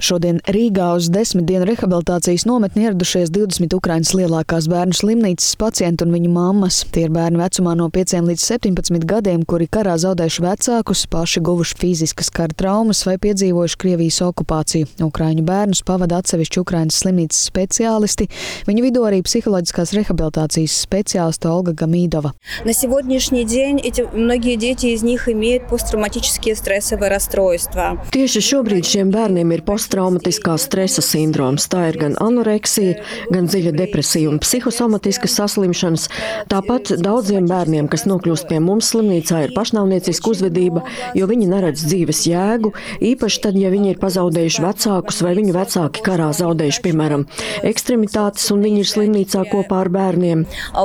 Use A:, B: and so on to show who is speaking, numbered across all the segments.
A: Šodien Rīgā uz 10 dienu rehabilitācijas nometni ieradušies 20 Ukrainas lielākās bērnu slimnīcas pacienti un viņu mammas. Tie ir bērni vecumā no 5 līdz 17 gadiem, kuri karā zaudējuši vecākus, paši guvuši fiziskas kara traumas vai piedzīvojuši Krievijas okupāciju. Ukraiņu bērnus pavada atsevišķi Ukrainas slimnīcas speciālisti, viņu vidū arī psiholoģiskās rehabilitācijas speciāliste Olga Gamīdova.
B: На сегодняшний день многие дети из них имеют посттравматические стрессовые расстройства.
C: Tieši šobrīd šiem bērniem ir posttraumatiskā stresa sindroms. Tā ir gan anoreksija, gan dziļa depresija un psihosomatiskas saslimšanas. Tāpat daudziem bērniem, kas nokļūst pie mums slimnīcā, ir pašnāvnieciska uzvedība, jo viņi neredz dzīves jēgu, īpaši tad, ja viņi ir pazaudējuši vecākus vai viņu vecāki karā zaudējuši, piemēram, ekstremitātes, un viņi ir slimnīcā kopā ar bērniem.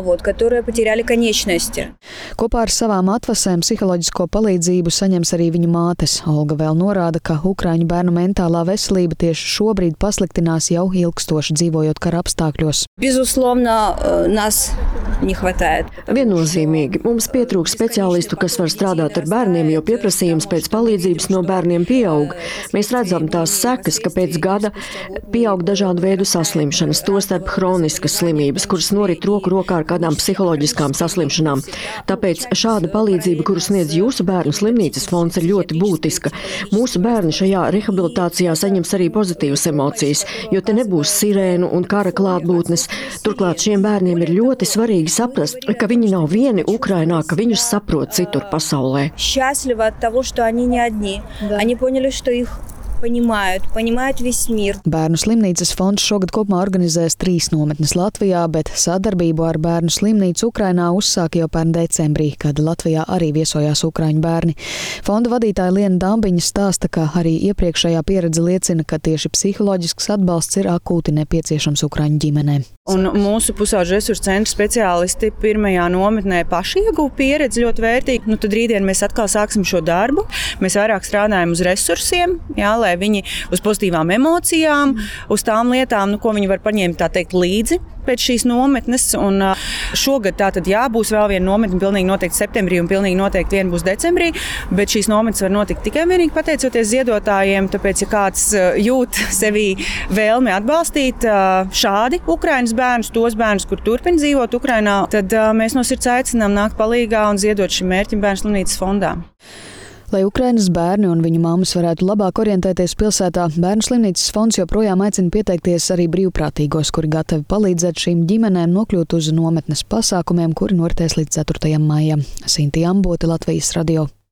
A: Kopā ar savām atvasēm psiholoģisko palīdzību saņems arī viņu mātes. Olga vēl norāda, ka Ukraiņu bērnu mentālā veselība tieši šobrīd pasliktinās jau ilgstoši dzīvojot kara apstākļos.
C: Viennozīmīgi. Mums pietrūkst speciālistu, kas var strādāt ar bērniem, jo pieprasījums pēc palīdzības no bērniem pieaug. Mēs redzam tās sekas, ka pēc gada pieaug dažādu veidu saslimšanas, tostarp hroniskas slimības, kuras norit roku rokā ar kādām psiholoģiskām saslimšanām. Tāpēc šāda palīdzība, kuru sniedz jūsu bērnu slimnīcas fonds, ir ļoti būtiska. Mūsu bērni šajā rehabilitācijā saņems arī pozitīvas emocijas, jo te nebūs sirēnu un kara klātbūtnes. Turklāt šiem bērniem ir ļoti svarīgi saprast, ka viņi nav vieni Ukrainā, ka viņus saprot citur pasaulē.
A: Bērnu slimnīcas fonds šogad kopumā organizēs 3 nometnes Latvijā, bet sadarbību ar bērnu slimnīcu Ukrainā uzsāka jau pērn decembrī, kad Latvijā arī viesojās ukraiņu bērni. Fonda vadītāja Liena Dambiņa stāsta, ka arī iepriekšējā pieredze liecina, ka tieši psiholoģisks atbalsts ir akūti nepieciešams ukraiņu ģimenēm.
D: Un mūsu pusauģu resursu centra speciālisti pirmajā nometnē paši ieguva pieredzi ļoti vērtīgi. Tad rītdien mēs atkal sāksim šo darbu. Mēs vairāk strādājam uz resursiem, lai viņi uz pozitīvām emocijām, uz tām lietām, ko viņi var paņemt, tā teikt, līdzi pēc šīs nometnes. Un šogad tātad būs vēl viena nometne, pilnīgi noteikti septembrī un pilnīgi noteikti viena būs decembrī, bet šīs nometnes var notikt tikai vienīgi pateicoties ziedotājiem, tāpēc, ja kāds jūt sevī vēlmi atbalstīt šādi Ukrainas bērnus, tos bērnus, kur turpina dzīvot Ukrainā, tad mēs no sirds aicinām nākt palīgā un ziedot šim mērķim Bērnu slimnīcas fondā.
A: Lai Ukrainas bērni un viņu mammas varētu labāk orientēties pilsētā, Bērnu slimnīcas fonds joprojām aicina pieteikties arī brīvprātīgos, kuri gatavi palīdzēt šīm ģimenēm nokļūt uz nometnes pasākumiem, kuri noritēs līdz 4. maijam. Sintīna Ambote, Latvijas radio.